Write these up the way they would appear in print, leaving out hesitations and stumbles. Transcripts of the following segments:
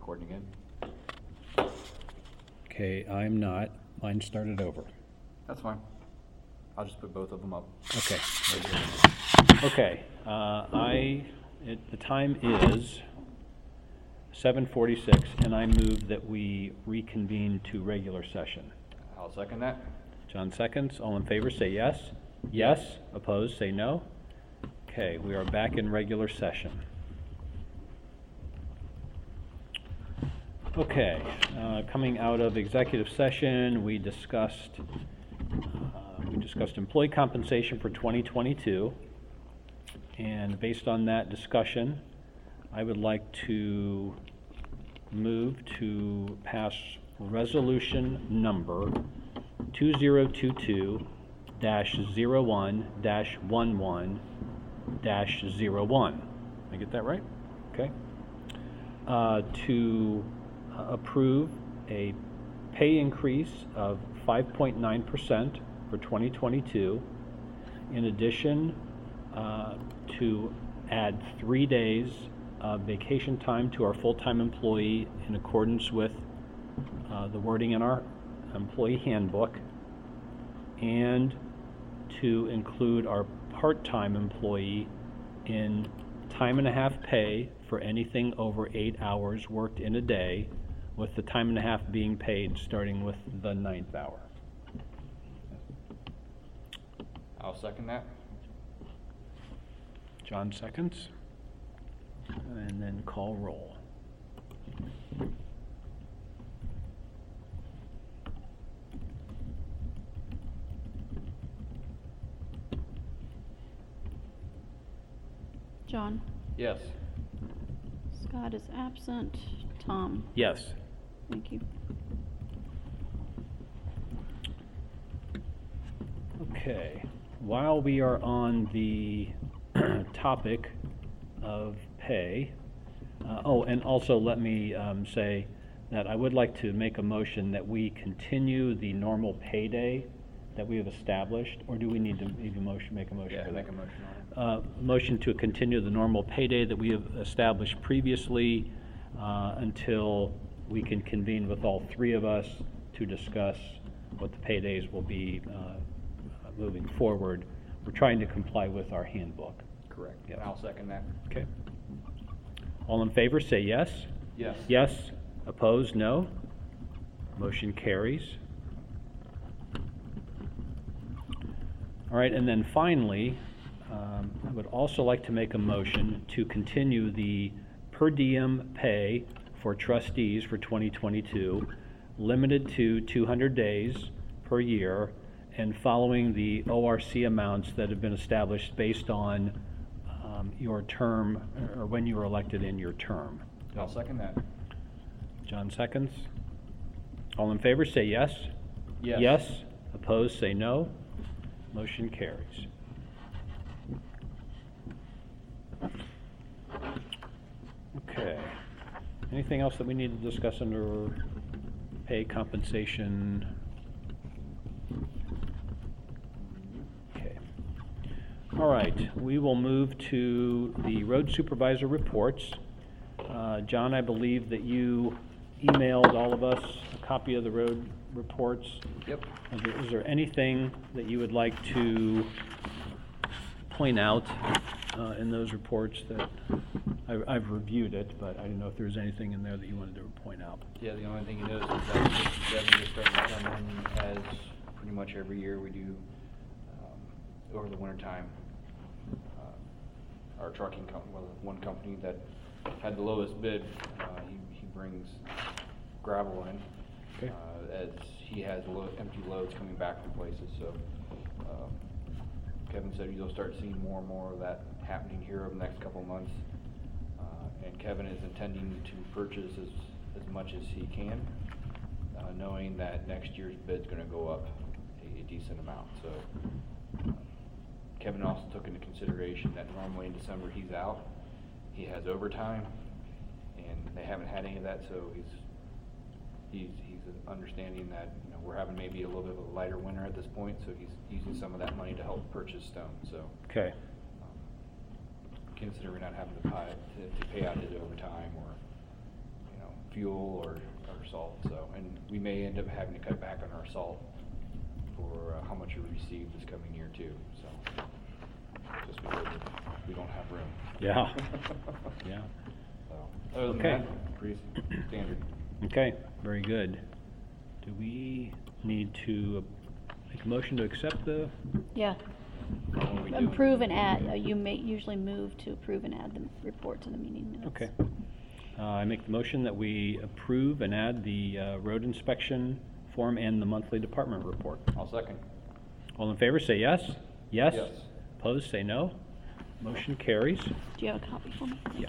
recording again. Okay, I'm not. Mine started over. That's fine. I'll just put both of them up. Okay. Okay. The time is 7:46, and I move that we reconvene to regular session. I'll second that. John seconds. All in favor, say yes. Yes. Opposed, say no. Okay, we are back in regular session. Okay, coming out of executive session, we discussed employee compensation for 2022, and based on that discussion, I would like to move to pass resolution number 2022-01-11-01. Did I get that right? Okay. To approve a pay increase of 5.9% for 2022. In addition, to add 3 days of vacation time to our full-time employee in accordance with the wording in our employee handbook, and to include our part-time employee in time and a half pay for anything over 8 hours worked in a day, with the time and a half being paid starting with the 9th hour. I'll second that. John seconds. And then call roll. John? Yes. Scott is absent. Tom? Yes. Thank you. Okay. While we are on the topic of pay, and also let me say that I would like to make a motion that we continue the normal payday that we have established, or do we need to make a motion for that? Make a motion on it. Motion to continue the normal payday that we have established previously until we can convene with all three of us to discuss what the paydays will be moving forward. We're trying to comply with our handbook. Correct. Yep. I'll second that. Okay. All in favor, say yes. Yes. Yes. Opposed, no. Motion carries. All right, and then finally, I would also like to make a motion to continue the per diem pay for trustees for 2022, limited to 200 days per year, and following the ORC amounts that have been established based on your term, or when you were elected in your term. I'll second that. John seconds. All in favor, say yes. Yes. Yes. Opposed, say no. Motion carries. Okay. Anything else that we need to discuss under pay, compensation? Okay. All right. We will move to the road supervisor reports. John, I believe that you emailed all of us a copy of the road reports. Yep. Is there anything that you would like to point out in those reports that I've reviewed it, but I didn't know if there was anything in there that you wanted to point out? Yeah, the only thing you notice is that Devin is starting to come in as pretty much every year we do over the winter time. Our trucking company, well, one company that had the lowest bid, he brings gravel in. Okay. As he has empty loads coming back from places, so Kevin said you'll start seeing more and more of that happening here over the next couple of months. And Kevin is intending to purchase as much as he can, knowing that next year's bid's going to go up a decent amount. So Kevin also took into consideration that normally in December he's out. He has overtime, and they haven't had any of that, so he's understanding that we're having maybe a little bit of a lighter winter at this point, so he's using some of that money to help purchase stone. So Okay. Considering not having to pay out his overtime or fuel or salt, so, and we may end up having to cut back on our salt for how much we received this coming year too, so, just because we don't have room. Yeah. Yeah. So, other than Okay. that, pretty standard. Okay, very good. Do we need to make a motion to accept the, Yeah. What we do- Approve and add, you may usually move to approve and add the report to the meeting minutes. okay. I make the motion that we approve and add the road inspection form and the monthly department report. I'll second. All in favor, say yes. Yes? Yes. Opposed, say no. Motion carries. Do you have a copy for me? Thank Yeah.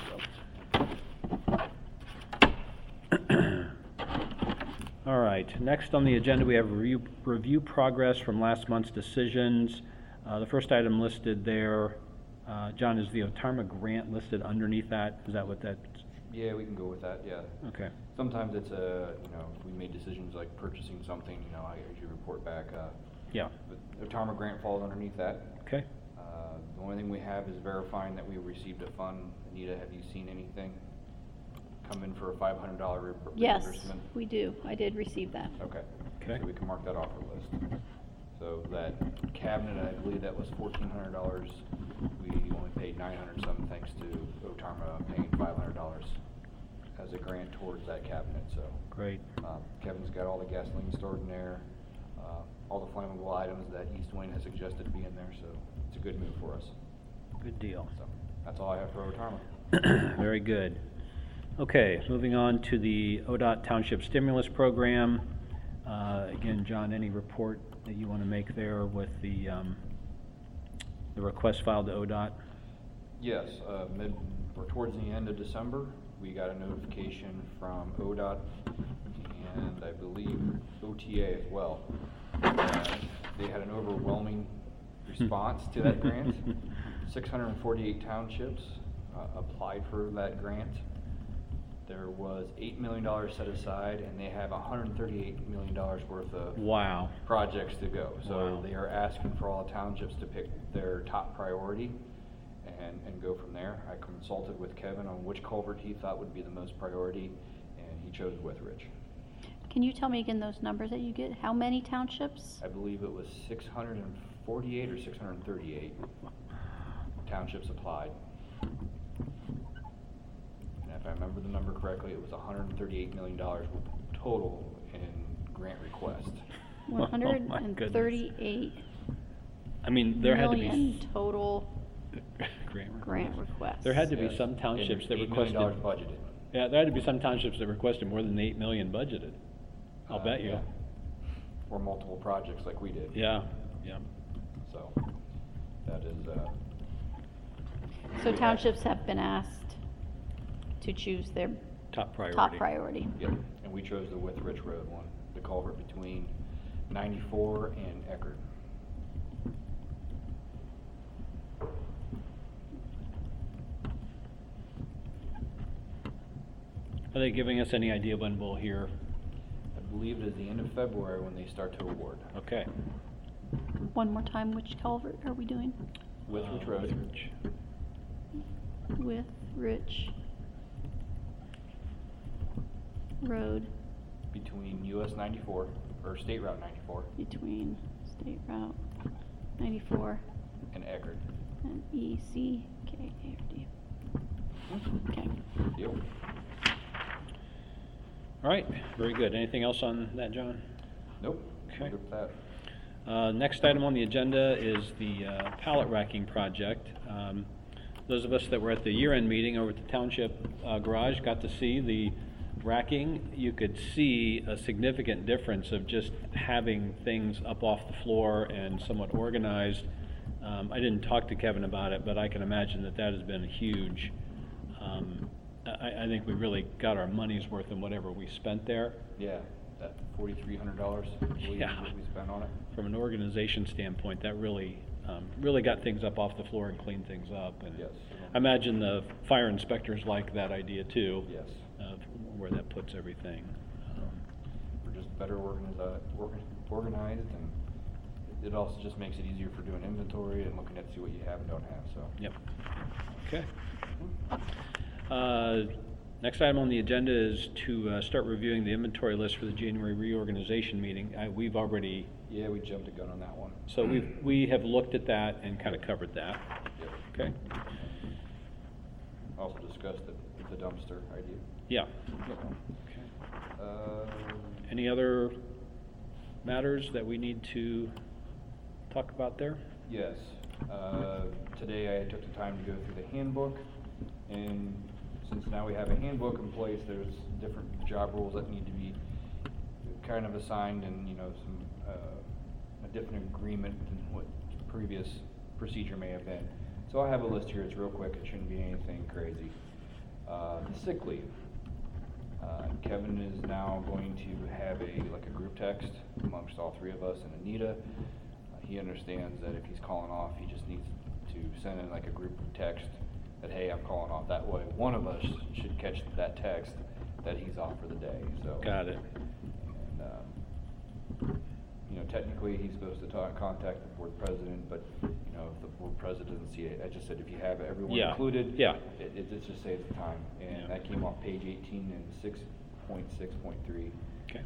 you. All right, next on the agenda, we have review progress from last month's decisions. The first item listed there, John, is the Otarma grant listed underneath that? Is that what that, Yeah, we can go with that, yeah. okay, Sometimes it's if we made decisions like purchasing something, I usually report back, yeah, but the Otarma grant falls underneath that. okay. The only thing we have is verifying that we received a fund. Anita, have you seen anything come in for a $500 Yes, reimbursement? we do. I did receive that. Okay. Okay. So we can mark that off our list. So that cabinet, I believe that was $1,400. We only paid 900 something thanks to Otarma paying $500 as a grant towards that cabinet, so. Great. Kevin's got all the gasoline stored in there, all the flammable items that East Wayne has suggested be in there, so it's a good move for us. Good deal. So that's all I have for Otarma. Very good. Okay, moving on to the ODOT Township Stimulus Program. Again, John, any report that you want to make there with the request filed to ODOT? Yes, or towards the end of December, we got a notification from ODOT and I believe OTA as well. They had an overwhelming response to that grant. 648 townships applied for that grant. There was $8 million set aside, and they have $138 million worth of Wow. projects to go. So Wow. they are asking for all the townships to pick their top priority and go from there. I consulted with Kevin on which culvert he thought would be the most priority, and he chose Withridge. Can you tell me again those numbers that you get? How many townships? I believe it was 648 or 638 townships applied. And if I remember the number correctly, it was $138 million total in grant request. Oh, my goodness. 138 I mean, there had to million be total grant grant requests. There had to be Yes, some townships that and $8 requested. million budgeted. Yeah, there had to be some townships that requested more than the 8 million budgeted. I'll bet you. Yeah. Or multiple projects like we did. Yeah, yeah. So that is, So townships have been asked to choose their Top priority. top priority. yep, and we chose the Withridge Road one, the culvert between 94 and Eckerd. Are they giving us any idea when we'll hear? I believe it is the end of February when they start to award. Okay. One more time, which culvert are we doing? Withridge Road. Withridge. With Rich Road Between US 94, or State Route 94, between State Route 94 and Eckerd. and ECKARD. Okay. Yep. All right, very good. Anything else on that, John? Nope. Okay. Good with that. Next item on the agenda is the pallet racking project. Those of us that were at the year-end meeting over at the Township Garage got to see the racking. You could see a significant difference of just having things up off the floor and somewhat organized. I didn't talk to Kevin about it, but I can imagine that that has been a huge, I think we really got our money's worth in whatever we spent there. Yeah, that $4,300, I believe Yeah. is what we spent on it. From an organization standpoint, that really, really got things up off the floor and cleaned things up. And Yes. I imagine the fire inspectors like that idea too. Yes. Of where that puts everything. We're just better organized, and it also just makes it easier for doing inventory and looking at see what you have and don't have, so. Yep. Okay. Next item on the agenda is to start reviewing the inventory list for the January reorganization meeting. We've already, Yeah, we jumped the gun on that one. so we have looked at that and kind of covered that. Yep. Okay? Also discussed the dumpster idea. Yeah. Any other matters that we need to talk about there? Yes. Today I took the time to go through the handbook, and since now we have a handbook in place, there's different job roles that need to be kind of assigned, and some a different agreement than what previous procedure may have been. So I have a list here. It's real quick. It shouldn't be anything crazy. The sick leave. Kevin is now going to have a group text amongst all three of us and Anita. He understands that if he's calling off, he just needs to send in like a group text that, hey, I'm calling off. That way, one of us should catch that text that he's off for the day. So Got it. And technically he's supposed to contact the board president, but if the board president doesn't see it, I just said if you have everyone included, it just saves the time. And that came off page 18 and 6.6.3. Okay.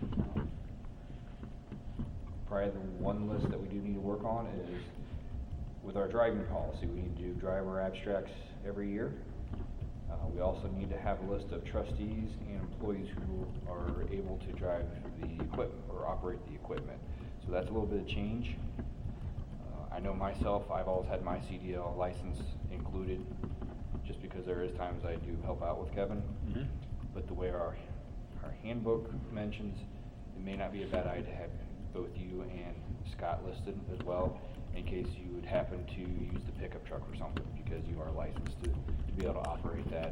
Probably the one list that we do need to work on is with our driving policy. We need to do driver abstracts every year. We also need to have a list of trustees and employees who are able to drive the equipment or operate the equipment. So that's a little bit of change. I know myself, I've always had my CDL license included, just because there is times I do help out with Kevin. Mm-hmm. But the way our handbook mentions, it may not be a bad idea to have both you and Scott listed as well, in case you would happen to use the pickup truck or something, because you are licensed to be able to operate that.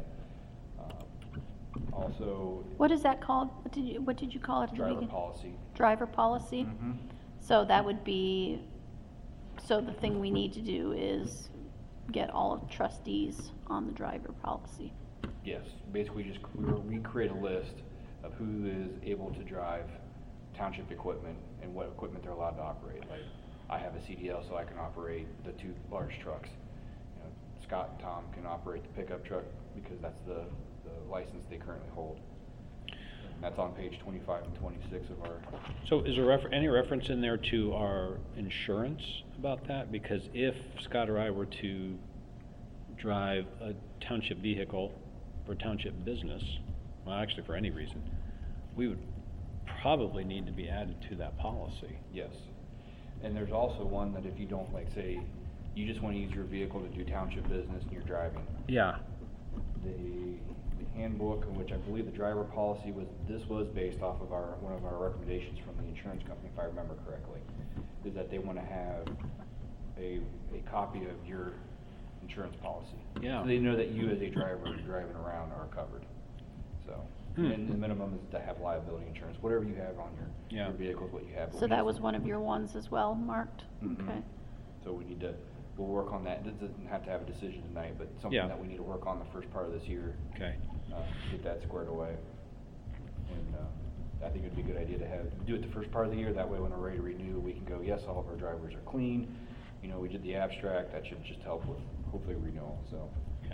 Also, What is that called? What did you call it at the driver beginning? policy. Driver policy? Mhm. So that would be, so the thing we need to do is get all of trustees on the driver policy. Yes, basically just we create a list of who is able to drive township equipment and what equipment they're allowed to operate. Like, I have a CDL, so I can operate the two large trucks. Scott and Tom can operate the pickup truck because that's the license they currently hold. And that's on page 25 and 26 of our. So is there any reference in there to our insurance about that? Because if Scott or I were to drive a township vehicle for township business, well, actually for any reason, we would probably need to be added to that policy. Yes. And there's also one that if you don't, like, say, you just want to use your vehicle to do township business and you're driving. Yeah. The handbook, in which I believe the driver policy was based off of one of our recommendations from the insurance company, if I remember correctly, is that they want to have a copy of your insurance policy. Yeah. So they know that you as a driver driving around are covered. So, and the minimum is to have liability insurance. Whatever you have on your vehicle is what you have. So that was one of your ones as well, marked? Mhm. Okay. So we'll work on that. It doesn't have to have a decision tonight, but something that we need to work on the first part of this year. Okay. Get that squared away. And I think it'd be a good idea to do it the first part of the year. That way when we're ready to renew, we can go, yes, all of our drivers are clean. We did the abstract. That should just help with hopefully renewal. So Yeah.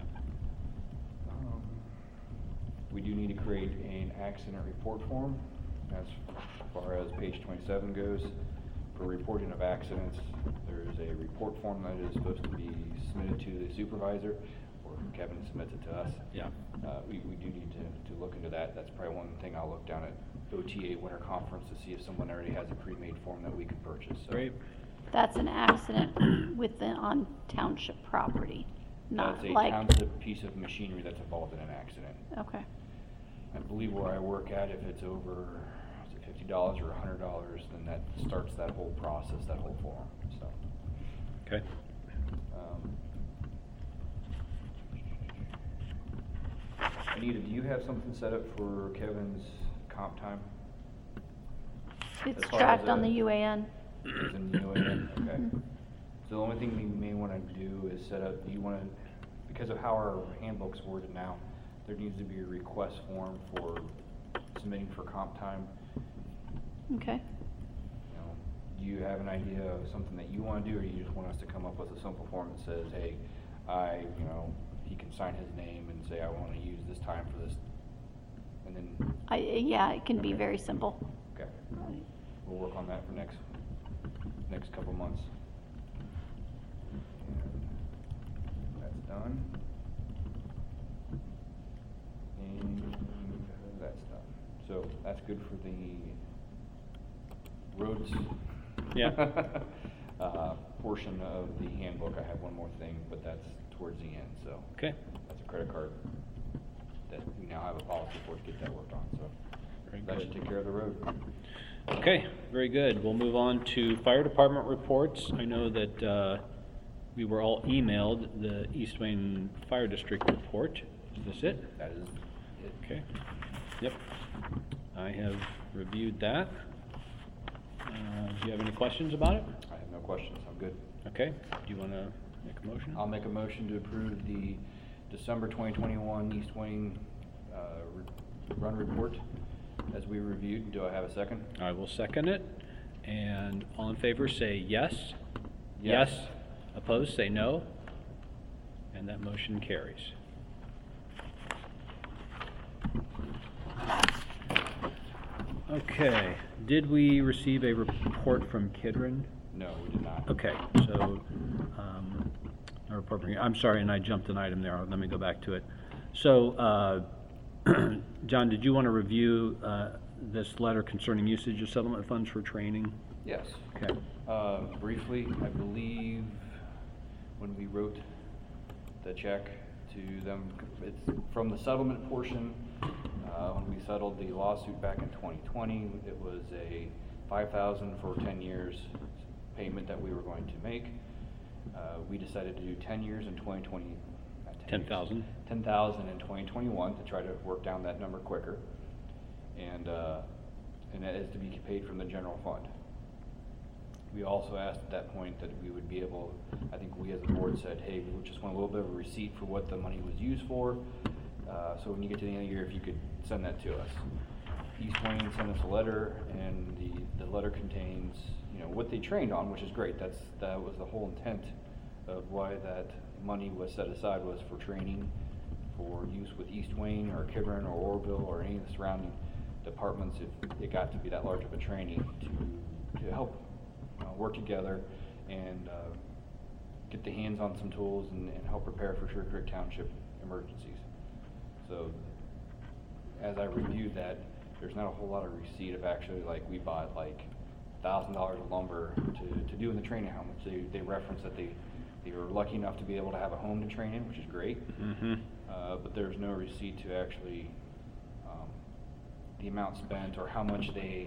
we do need to create an accident report form as far as page 27 goes. For reporting of accidents, there's a report form that is supposed to be submitted to the supervisor, or Kevin submits it to us. Yeah. We do need to look into that. That's probably one thing I'll look down at OTA Winter Conference to see if someone already has a pre-made form that we can purchase. So Great. That's an accident on township property, not that's a like. township piece of machinery that's involved in an accident. Okay. I believe where I work at, if it's over $50 or $100, then that starts that whole process, that whole form. So. Okay. Anita, do you have something set up for Kevin's comp time? It's As far tracked as on the a- UAN. Is in the UAN? Okay. Mhm. So the only thing we may want to do is set up, because of how our handbook's worded now, there needs to be a request form for submitting for comp time. Okay. Do you have an idea of something that you want to do, or you just want us to come up with a simple form that says, hey, he can sign his name and say, I want to use this time for this And then, Yeah, it can be very simple. okay, we'll work on that for next couple months. And that's done. And that's done. So that's good for the roads. Yeah. Portion of the handbook. I have one more thing, but that's towards the end, so. Okay, That's a credit card that we now have a policy for to get that worked on, so. very That should good. take care of the road. Okay, very good. We'll move on to fire department reports. I know that we were all emailed the East Wayne Fire District report. Is this it? That is it. Okay. Yep. I have reviewed that. Do you have any questions about it? I have no questions, I'm good. Okay. Do you want to make a motion? I'll make a motion to approve the December 2021 East Wayne run report as we reviewed. Do I have a second? I will second it. And all in favor say yes. Yes. Opposed say no. And that motion carries. Okay, did we receive a report from Kidron? No, we did not. Okay, so, a report from, I'm sorry, and I jumped an item there, let me go back to it. So, John, did you want to review this letter concerning usage of settlement funds for training? Yes. Okay, Briefly, I believe when we wrote the check to them, it's from the settlement portion. When we settled the lawsuit back in 2020, it was a $5,000 for 10 years payment that we were going to make. We decided to do 10 years in 2020. not 10 years, 10,000. 10,000 in 2021 to try to work down that number quicker, and that is to be paid from the general fund. We also asked at that point that we would be able, I think we as a board said, hey, we just want a little bit of a receipt for what the money was used for. So when you get to the end of the year, if you could send that to us. East Wayne sent us a letter, and the letter contains, what they trained on, which is great. That was the whole intent of why that money was set aside, was for training, for use with East Wayne or Kidron or Orville or any of the surrounding departments if it got to be that large of a training to help work together and get the hands on some tools and help prepare for Sugar Creek Township emergencies. So as I reviewed that, there's not a whole lot of receipt of actually, like, we bought like $1,000 of lumber to do in the training helmets. They reference that they were lucky enough to be able to have a home to train in, which is great. Mm-hmm. But there's no receipt to actually the amount spent or how much they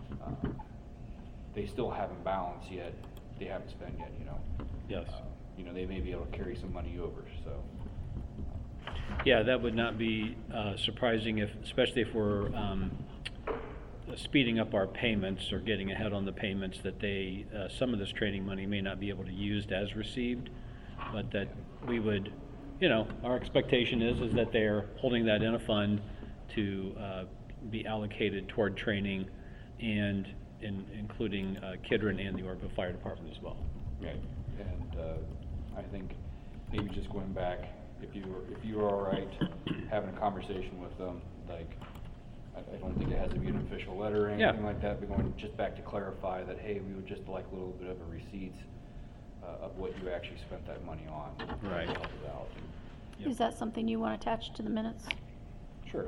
still haven't balanced yet. They haven't spent yet, Yes. They may be able to carry some money over, so. Yeah, that would not be surprising, especially if we're speeding up our payments or getting ahead on the payments, that some of this training money may not be able to be used as received, but that we would, our expectation is that they're holding that in a fund to be allocated toward training, and including Kidron and the Orville Fire Department as well. Right, and I think maybe just going back, if you are all right, having a conversation with them, like, I don't think it has to be an official letter or anything like that, but going just back to clarify that, hey, we would just like a little bit of a receipt of what you actually spent that money on. Right. To help us out. Yep. Is that something you want attached to the minutes? Sure.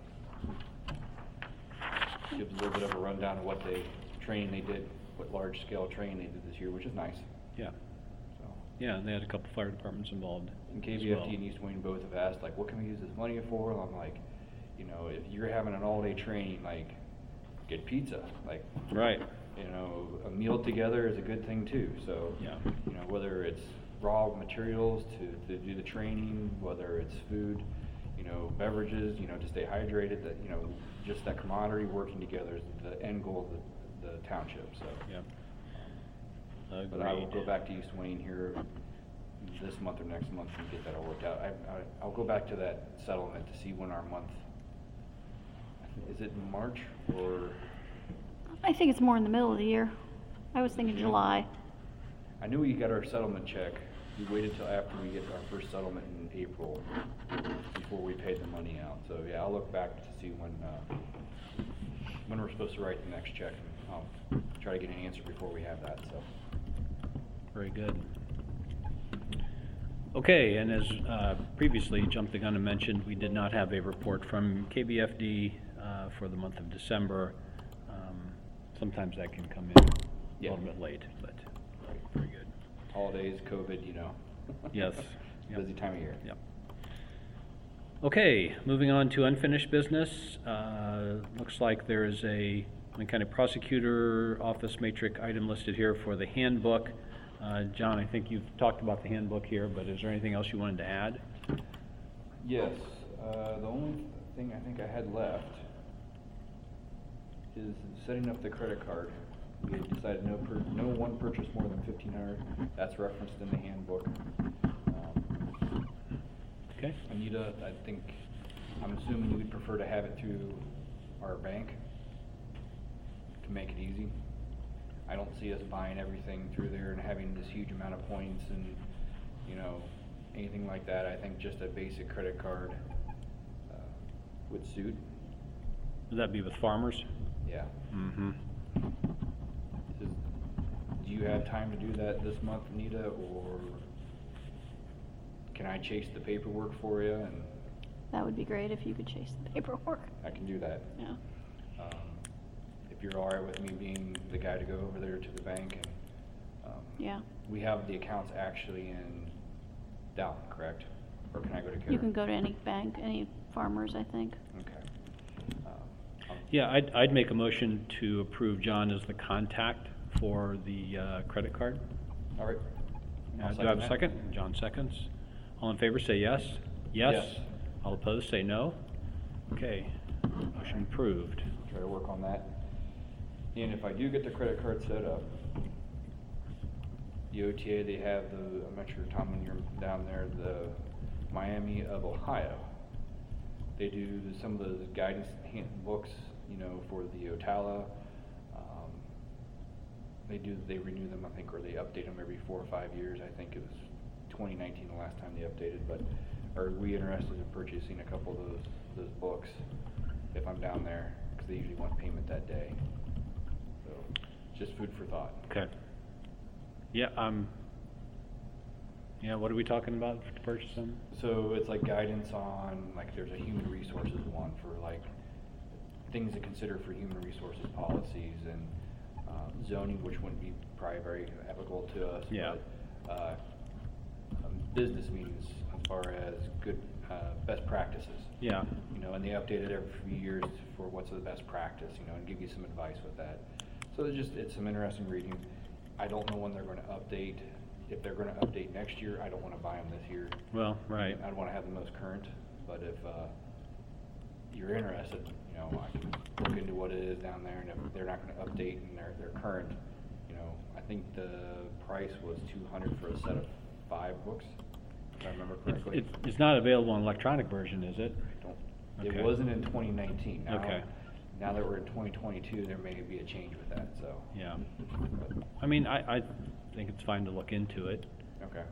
Gives a little bit of a rundown of what training they did, what large scale training they did this year, which is nice. Yeah. So. Yeah, and they had a couple fire departments involved. And as KVFD well. and East Wayne both have asked, like, what can we use this money for? And I'm like, if you're having an all-day training, like, get pizza. Like, Right. a meal together is a good thing too. So, Yeah. Whether it's raw materials to do the training, whether it's food, beverages, to stay hydrated, that, just that camaraderie working together is the end goal of the township, so. Yeah. But I will Agreed. go back to East Wayne here this month or next month and get that all worked out. I'll go back to that settlement to see when our month, is it in March or? I think it's more in the middle of the year. I was thinking July. I knew we got our settlement check we waited till after we get our first settlement in April before we paid the money out. So yeah, I'll look back to see when we're supposed to write the next check. I'll try to get an answer before we have that, so. Very good. Okay, and as previously jumped the gun and mentioned, we did not have a report from KBFD for the month of December. Sometimes that can come in a Yeah. little bit late, but very good. Holidays, COVID, you know. Yes. Yep. Busy time of year. Yep. Okay, moving on to unfinished business. Looks like there is a Lynn County Prosecutor Office matrix item listed here for the handbook. John, I think you've talked about the handbook here, but is there anything else you wanted to add? Yes, the only thing I think I had left is setting up the credit card. We had decided no one purchase more than $1,500. That's referenced in the handbook. Okay. Anita, I'm assuming you would prefer to have it through our bank to make it easy. I don't see us buying everything through there and having this huge amount of points and, you know, anything like that. I think just a basic credit card would suit. Would that be with Farmers? Yeah. Mm-hmm. Do you have time to do that this month, Anita, or can I chase the paperwork for you? And That would be great if you could chase the paperwork. I can do that. Yeah. If you're all right with me being the guy to go over there to the bank, and Yeah. we have the accounts actually in Dalton, correct? Or can I go to Karen? You can go to any bank, any Farmers, I think. Okay. Yeah, I'd make a motion to approve John as the contact for the credit card. All right. I'll Do I have a that. second? John seconds. All in favor say yes. Yes. All opposed say no. Okay, motion approved. Try to work on that. And if I do get the credit card set up, the OTA, they have I'm not sure, Tom, when you're down there, the Miami of Ohio. They do some of the guidance handbooks, you know, for the Otala. They renew them, I think, or they update them every 4 or 5 years. I think it was 2019 the last time they updated, but are we interested in purchasing a couple of those books if I'm down there? Because they usually want payment that day. So, just food for thought. Okay. Yeah, what are we talking about to purchase them? So it's like guidance on, like there's a human resources one for like things to consider for human resources policies and zoning, which wouldn't be probably very applicable to us. Yeah. But business meetings as far as good best practices. Yeah. You know, and they update it every few years for what's the best practice, you know, and give you some advice with that. So it's some interesting reading. I don't know when they're going to update. If they're going to update next year, I don't want to buy them this year. Well, right. I'd want to have the most current, but if you're interested, you know, I can look into what it is down there, and if they're not going to update and they're current, you know, I think the price was $200 for a set of 5 books, if I remember correctly. It's not available in electronic version, is it? It Okay. wasn't in 2019. Now, Okay. Now that we're in 2022, there may be a change with that, so. Yeah. But, I mean, I think it's fine to look into it. okay.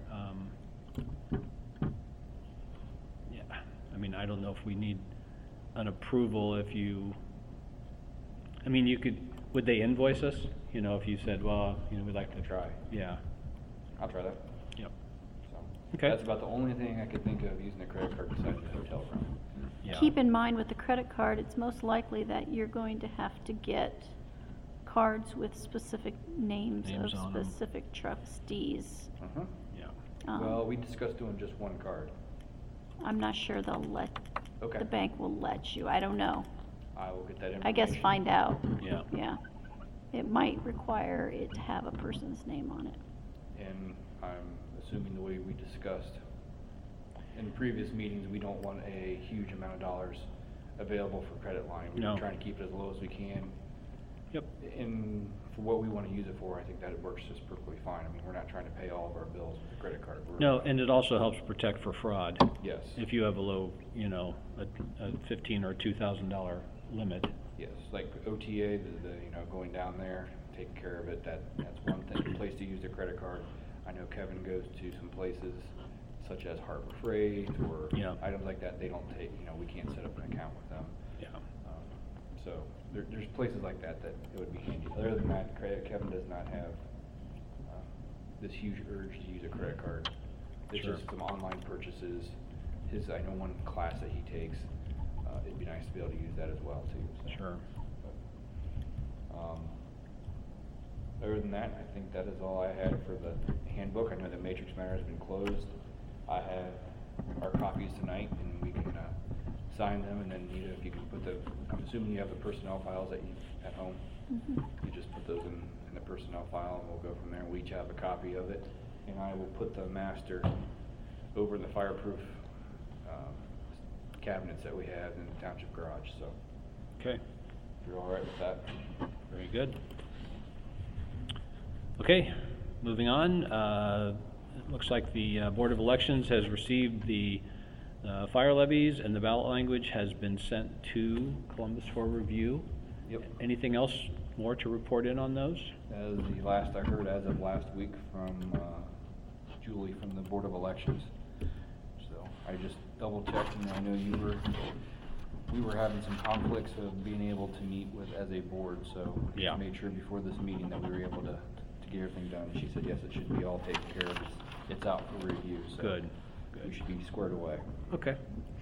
Yeah, I mean, I don't know if we need an approval if you, I mean, would they invoice us? You know, if you said, well, you know, we'd like to Try. Yeah, I'll try that. yep, So, Okay. That's about the only thing I could think of using a credit card besides the hotel room. yeah. Keep in mind with the credit card, it's most likely that you're going to have to get cards with specific names Names of on 'em. specific trustees. Uh-huh. Yeah, Well, we discussed doing just one card. I'm not sure Okay. the bank will let you. I don't know. I will get that information. I guess find out. yeah, Yeah. It might require it to have a person's name on it. And I'm assuming the way we discussed in previous meetings, we don't want a huge amount of dollars available for credit line. We're No. trying to keep it as low as we can. yep, And for what we want to use it for, I think that it works just perfectly fine. I mean, we're not trying to pay all of our bills with a credit card. no, and it also helps protect for fraud. Yes. If you have a low, you know, a $15,000 or $2,000 limit. Yes, like OTA, you know, going down there, taking care of it, that's one thing, place to use the credit card. I know Kevin goes to some places such as Harbor Freight or Yeah. items like that, they don't take, we can't set up an account with them. Yeah. So there's places like that that it would be handy. Other than that, Kevin does not have this huge urge to use a credit card. It's Sure. just some online purchases. I know one class that he takes, it'd be nice to be able to use that as well too. So. Sure. Other than that, I think that is all I had for the handbook. I know that Matrix Matter has been closed. I have our copies tonight, and we can sign them, and then Nita, if you can put I'm assuming you have the personnel files at home. Mhm. You just put those in the personnel file, and we'll go from there. We each have a copy of it, and I will put the master over in the fireproof cabinets that we have in the township garage. So, Okay. if you're all right with that. Very good. Okay, moving on. It looks like the Board of Elections has received the fire levies, and the ballot language has been sent to Columbus for review. Yep. Anything else more to report in on those? As the last I heard as of last week from Julie from the Board of Elections. So I just double checked, and I know we were having some conflicts of being able to meet as a board, so we Yeah. made sure before this meeting that we were able to get everything done. She said, yes, it should be all taken care of. It's out for review, so Good. we should be squared away. Okay.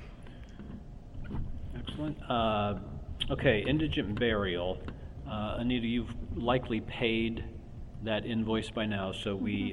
Excellent. Okay, indigent burial. Anita, you've likely paid that invoice by now, so we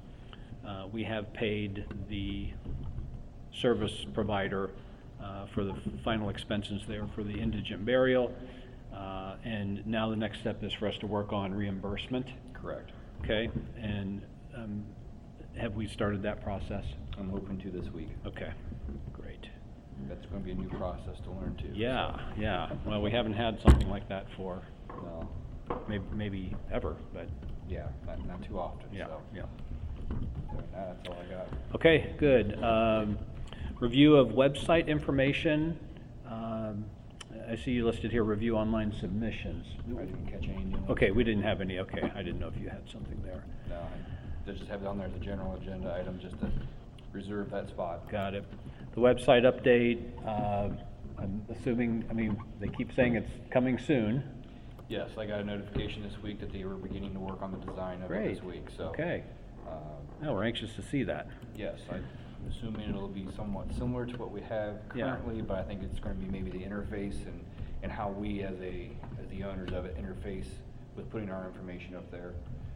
have paid the service provider for the final expenses there for the indigent burial. And now the next step is for us to work on reimbursement. Correct. Okay, and have we started that process? I'm hoping to this week. Okay, great. That's going to be a new process to learn too. Yeah, yeah. Well, we haven't had something like that for No. maybe ever, but Yeah, not too often. yeah, So. yeah. Other than that, that's all I got. Okay, good. Review of website information. I see you listed here, review online submissions. I didn't catch any new ones. Okay, we didn't have any. Okay, I didn't know if you had something there. No, I just have it on there as a general agenda item, just to reserve that spot. Got it. The website update, I'm assuming, they keep saying it's coming soon. Yes, I got a notification this week that they were beginning to work on the design of it Great. this week, so. Okay. Now we're anxious to see that. Yes, I'm assuming it'll be somewhat similar to what we have Yeah. currently, but I think it's going to be maybe the interface and how we as the owners of it interface with putting our information up there.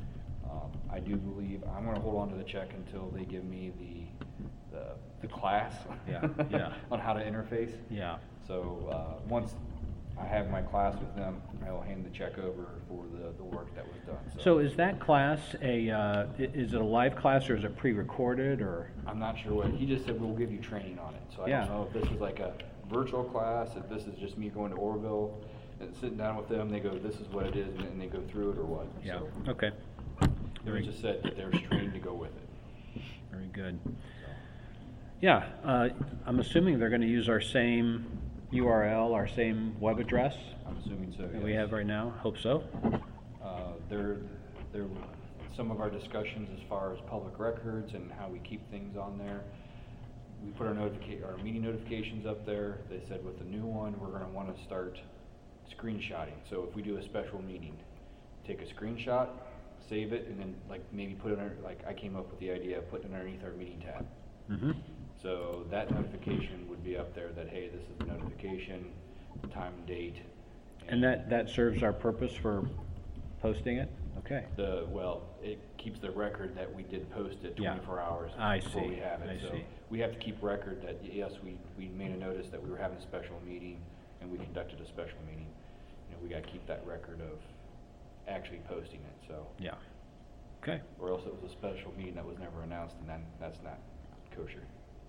I do believe, I'm going to hold on to the check until they give me the class. Yeah, yeah. On how to interface. Yeah. So, once I have my class with them, I will hand the check over for the work that was done. So is that class is it a live class or is it pre-recorded or? I'm not sure what, he just said we'll give you training on it. So I Yeah. don't know if this is like a virtual class, if this is just me going to Orville and sitting down with them, they go, this is what it is, and then they go through it or what. Yeah, So okay. they just said that there's training to go with it. Very good. So, Yeah, I'm assuming they're gonna use our same URL, our same web address I'm assuming so, that we yes. have right now. Hope so. There, some of our discussions as far as public records and how we keep things on there. We put our meeting notifications up there. They said with the new one, we're gonna wanna start screenshotting. So if we do a special meeting, take a screenshot, save it, and then maybe put it under, I came up with the idea of putting it underneath our meeting tab. Mm-hmm. So that notification would be up there that, hey, this is the notification, time and date. And that serves our purpose for posting it? Okay. It keeps the record that we did post it Yeah. 24 hours I before see, we have it. I So see. we have to keep record that, yes, we made a notice that we were having a special meeting and we conducted a special meeting. We got to keep that record of actually posting it, so. Yeah. Okay. Or else it was a special meeting that was never announced, and then that's not kosher.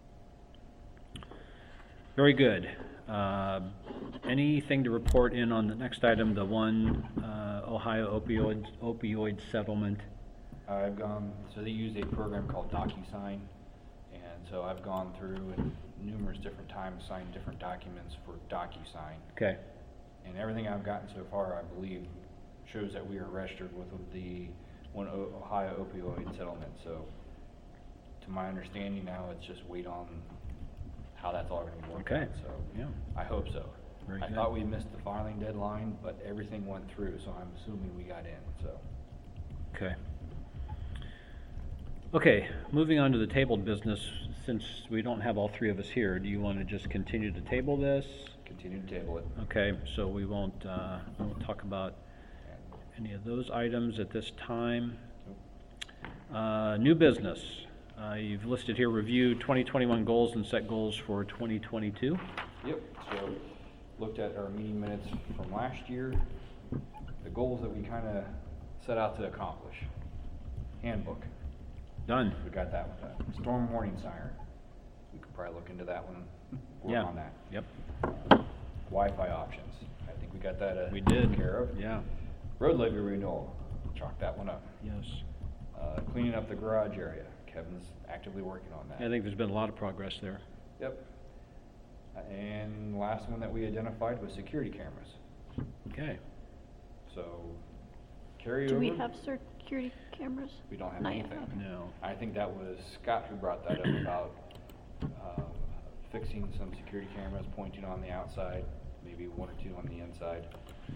Very good. Anything to report in on the next item, the one Ohio opioid settlement? I've gone, so they use a program called DocuSign, and so I've gone through and numerous different times signed different documents for DocuSign. Okay. And everything I've gotten so far, I believe, shows that we are registered with the one Ohio opioid settlement. So, to my understanding now, it's just wait on how that's all going to work Okay. out. So, Yeah. I hope so. Very I good. thought we missed the filing deadline, but everything went through, so I'm assuming we got in. So, Okay. Okay, moving on to the tabled business, since we don't have all three of us here, do you want to just continue to table this? continue to table it. Okay, so we won't talk about any of those items at this time. New business. You've listed here, review 2021 goals and set goals for 2022. Yep, so looked at our meeting minutes from last year, the goals that we kind of set out to accomplish. Handbook, Done. we got that one done. Storm warning siren, we could probably look into that one, work Yeah. on that. Yep. Wi-Fi options, I think we got that We taken did. care of. Yeah. Road levy renewal, chalk that one up. Yes. Cleaning up the garage area, Kevin's actively working on that. I think there's been a lot of progress there. Yep. And the last one that we identified was security cameras. Okay. So, carry Do over. we have security cameras? We don't have Not yet, anything. okay. No. I think that was Scott who brought that up about fixing some security cameras, pointing on the outside, maybe one or two on the inside.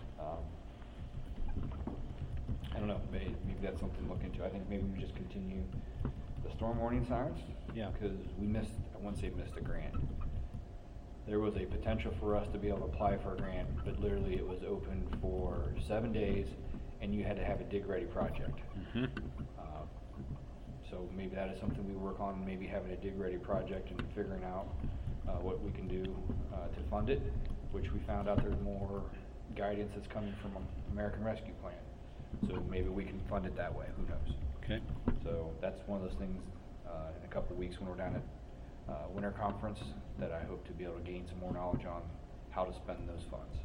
I don't know, maybe that's something to look into. I think maybe we just continue the storm warning sirens. Yeah. Because we missed, I wouldn't say missed a grant. There was a potential for us to be able to apply for a grant, but literally it was open for 7 days, and you had to have a dig-ready project. Mm-hmm. So maybe that is something we work on, maybe having a dig-ready project and figuring out what we can do to fund it, which we found out there's more guidance that's coming from American Rescue Plan. So maybe we can fund it that way, who knows? Okay. So that's one of those things in a couple of weeks when we're down at winter conference that I hope to be able to gain some more knowledge on how to spend those funds.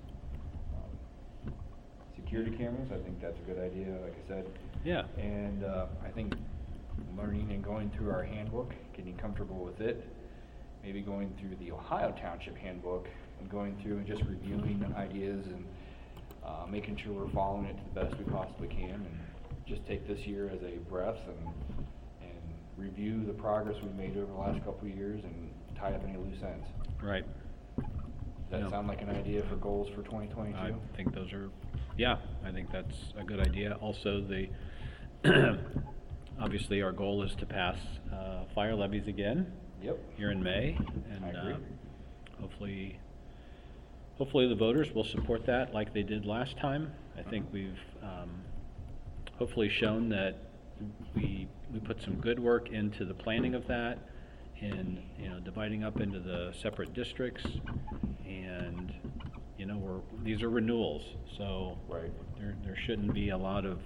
Security cameras, I think that's a good idea, like I said. Yeah. And I think learning and going through our handbook, getting comfortable with it, maybe going through the Ohio Township handbook and going through and just reviewing ideas and making sure we're following it to the best we possibly can, and just take this year as a breath and review the progress we've made over the last couple of years and tie up any loose ends. Right. Does that Yeah. sound like an idea for goals for 2022? I think those are, yeah, I think that's a good idea. Also, the, obviously, our goal is to pass fire levies again Yep. here in May. I And agree. hopefully the voters will support that like they did last time. I think we've hopefully shown that we put some good work into the planning of that, and dividing up into the separate districts, and these are renewals, so Right. there shouldn't be a lot of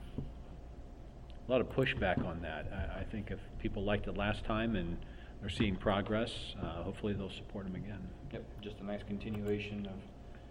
pushback on that. I think if people liked it last time and they're seeing progress, hopefully they'll support them again. Yep, just a nice continuation of,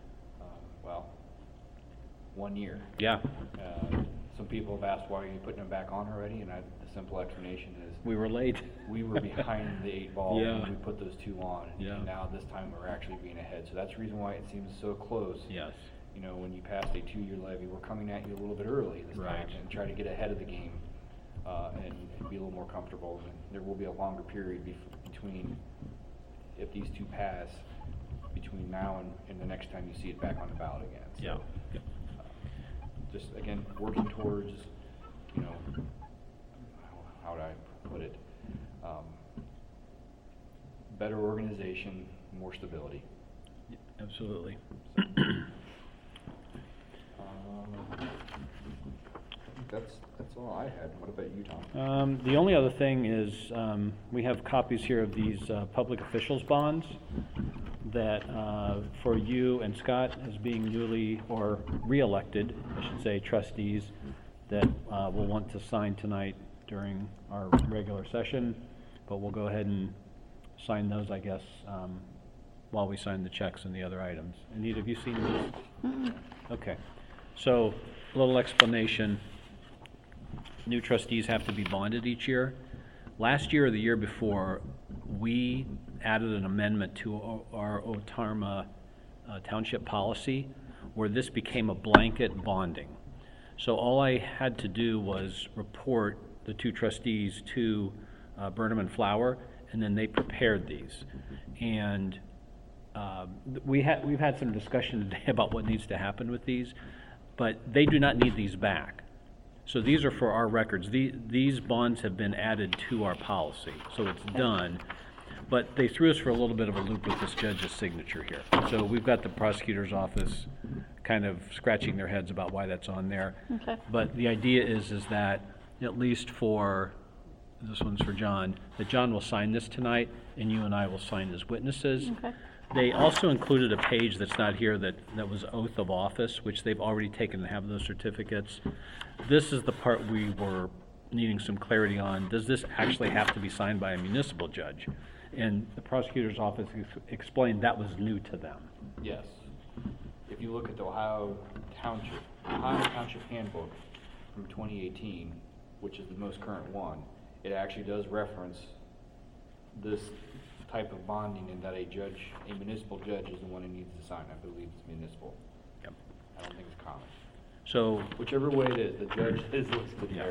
1 year. Yeah, Some people have asked, why are you putting them back on already? And the simple explanation is, we were late. we were behind the 8 ball Yeah. when we put those 2 on. Yeah. And now this time we're actually being ahead. So that's the reason why it seems so close. Yes. When you passed a 2-year levy, we're coming at you a little bit early this Right. time and try to get ahead of the game and be a little more comfortable. And there will be a longer period between, if these 2 pass, between now and the next time you see it back on the ballot again. So, Yeah. Yep. just again, working towards, how would I put it? Better organization, more stability. Absolutely. So, I think that's all I had. What about you, Tom? The only other thing is, we have copies here of these public officials bonds that, for you and Scott as being newly or re-elected, I should say, trustees, that will want to sign tonight during our regular session, but we'll go ahead and sign those, I guess, while we sign the checks and the other items. Anita, have you seen these? Okay. So, a little explanation. New trustees have to be bonded each year. Last year or the year before, we added an amendment to our Otarma Township policy where this became a blanket bonding. So all I had to do was report the two trustees to Burnham and Flower, and then they prepared these. And we've had some discussion today about what needs to happen with these, but they do not need these back. So these are for our records. These bonds have been added to our policy, so it's done. But they threw us for a little bit of a loop with this judge's signature here. So we've got the prosecutor's office kind of scratching their heads about why that's on there. Okay. But the idea is that, at least for, this one's for John, that John will sign this tonight, and you and I will sign as witnesses. Okay. They also included a page that's not here that was oath of office, which they've already taken and have those certificates. This is the part we were needing some clarity on. Does this actually have to be signed by a municipal judge? And the prosecutor's office explained that was new to them. Yes. If you look at the Ohio Township Handbook from 2018, which is the most current one, it actually does reference this type of bonding, and that a municipal judge is the one who needs to sign. I believe it's municipal. Yep. I don't think it's common. So, Whichever way it is, the judge is listed Yeah. there,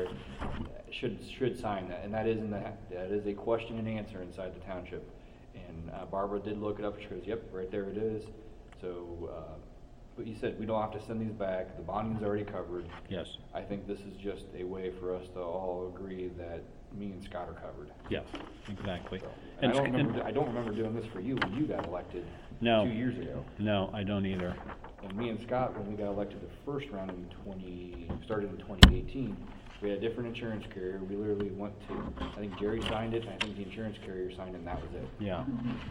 should sign that, and that is a question and answer inside the township. And Barbara did look it up, she goes, yep, right there it is. So, but you said, we don't have to send these back, the bonding's already covered. yes, I think this is just a way for us to all agree that me and Scott are covered. yes, exactly. And I don't remember doing this for you when you got elected No. 2 years ago. No, I don't either. And me and Scott, when we got elected the first round started in 2018, we had a different insurance carrier. We literally went to, I think Jerry signed it, and I think the insurance carrier signed it, and that was it. Yeah.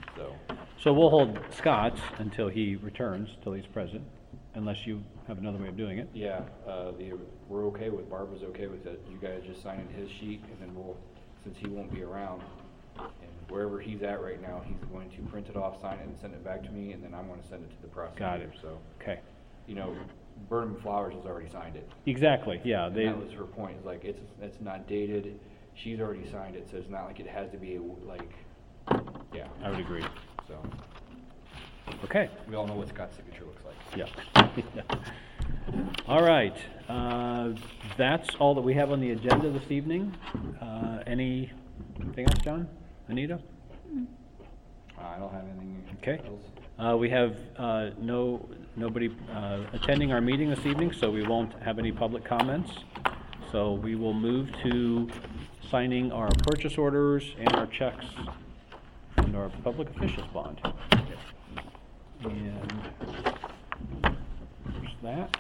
So, So we'll hold Scott's until he returns, till he's present, unless you have another way of doing it. yeah, we're okay with, Barbara's okay with it. You guys just sign in his sheet, and then since he won't be around, and wherever he's at right now, he's going to print it off, sign it, and send it back to me, and then I'm going to send it to the prosecutor. Got it. So, Okay. you know, Burnham Flowers has already signed it. Exactly, yeah. And that was her point, is like, it's not dated, she's already signed it, so it's not like it has to be like, yeah, I would agree. so, Okay. we all know what Scott's signature looks like. Yeah. All right. That's all that we have on the agenda this evening. Anything else, John? Anita? I don't have anything Okay. else. We have nobody attending our meeting this evening, so we won't have any public comments. So we will move to signing our purchase orders and our checks and our public officials bond. And there's that.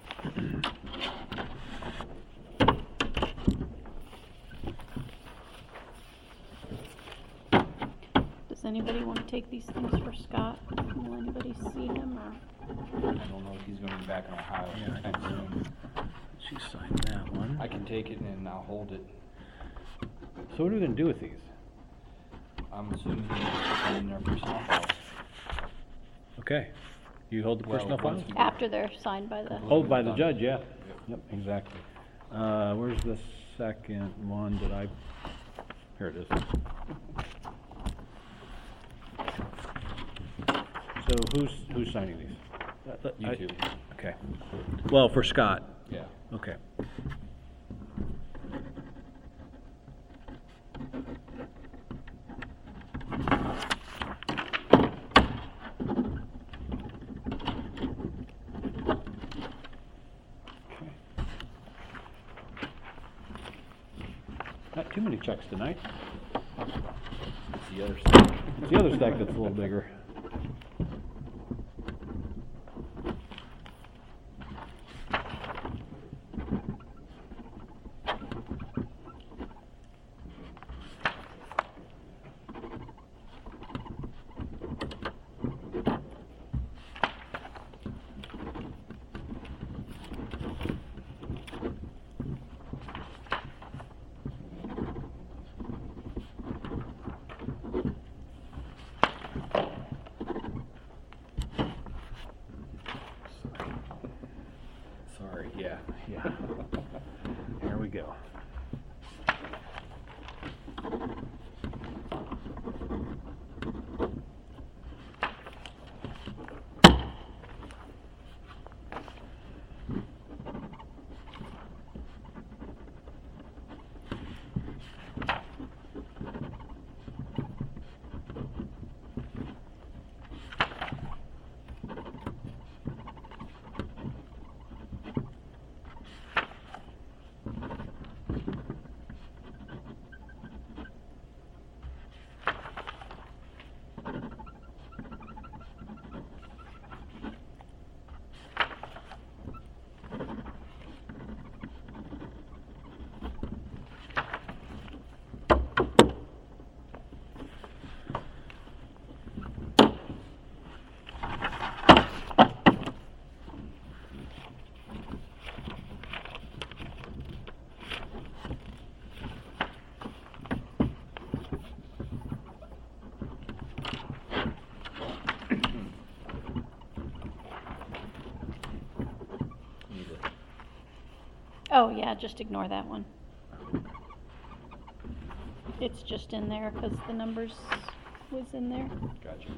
Does anybody want to take these things for Scott? Will anybody see him, or? I don't know if he's gonna be back in Ohio Yeah, I anytime soon. She signed that one. I can take it and I'll hold it. So what are we going to do with these? I'm assuming he's gonna put them in their personnel files. Okay. You hold the Well, personnel files? once we- After they're signed by the, Oh, by the judge, yeah. Yep, exactly. Where's the second one? Here it is. So who's signing these? You two. Okay. Well, for Scott. Yeah. Okay. Not too many checks tonight. It's the other side. It's the other stack that's a little bigger. Sorry, yeah. Yeah. Here we go. Oh, yeah, just ignore that one. It's just in there because the numbers was in there. Gotcha.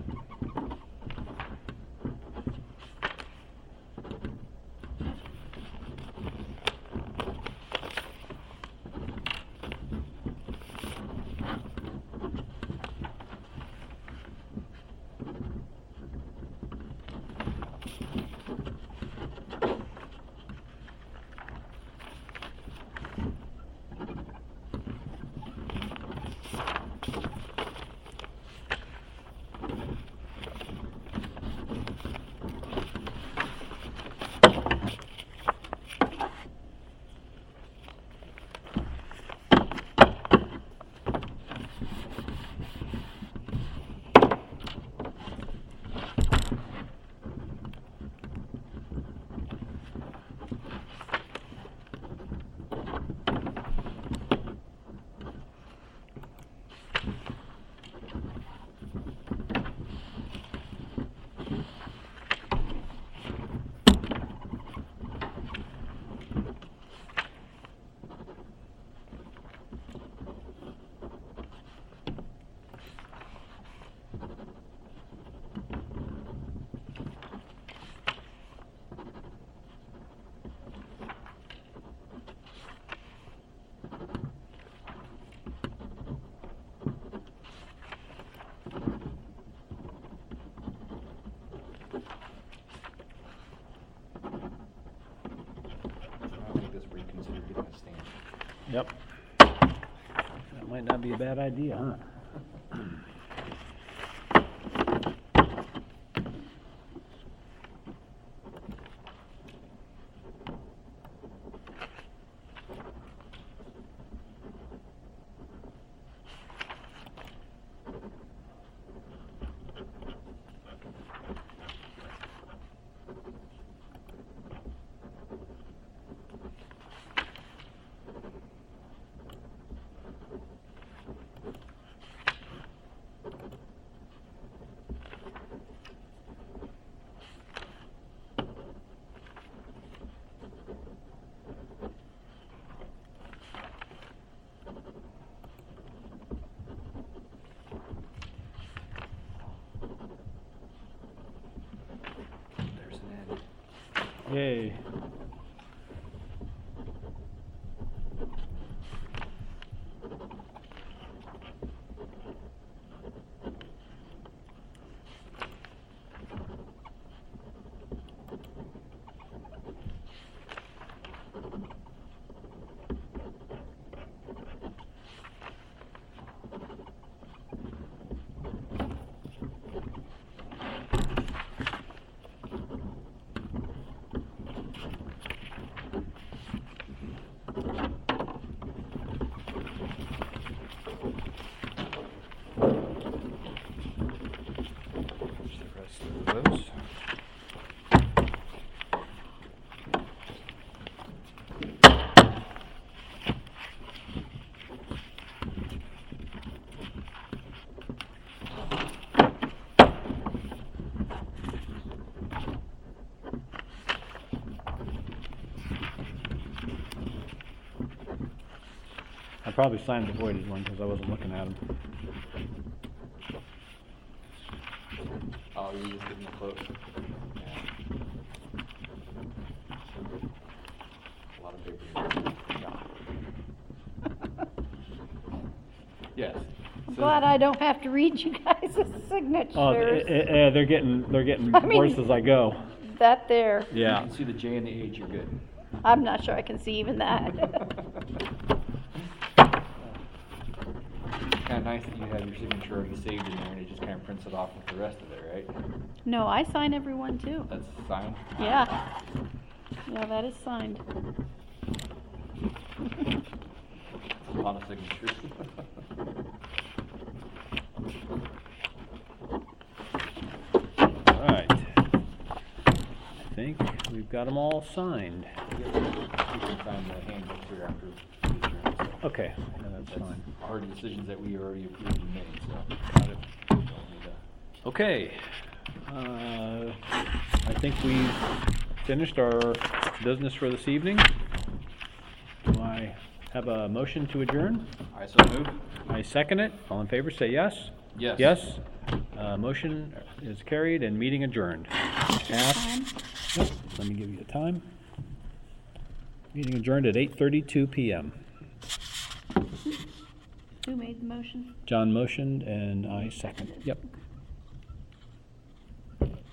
I think this reconsider getting a stamp. Yep. That might not be a bad idea, huh? There's an end. Yay. There's the rest of those. I probably signed the voided one because I wasn't looking at them. Oh, you're just getting close. Yeah. A lot of paper. Yeah. Yes. I'm glad I don't have to read you guys' signatures. Oh, they're getting I mean- worse as I go. That there, Yeah. You can see the J and the H, you're good. I'm not sure I can see even that. Kind of nice that you have your signature already saved in there and it just kind of prints it off with the rest of it, right? No, I sign everyone too. That's signed? Yeah. Yeah, that is signed. A lot of signatures. All right. I think we've got them all signed. You can sign the handbook here after. Okay, yeah, that's fine. Hard decisions that we already approved and made, so. Got it. Don't need to- Okay. I think we've finished our business for this evening. Have a motion to adjourn? I so move. I second it. All in favor, say yes. Yes. Yes. Motion is carried and meeting adjourned. Time? Yep, let me give you a time. Meeting adjourned at 8:32 PM. Who made the motion? John motioned and I second. Yep.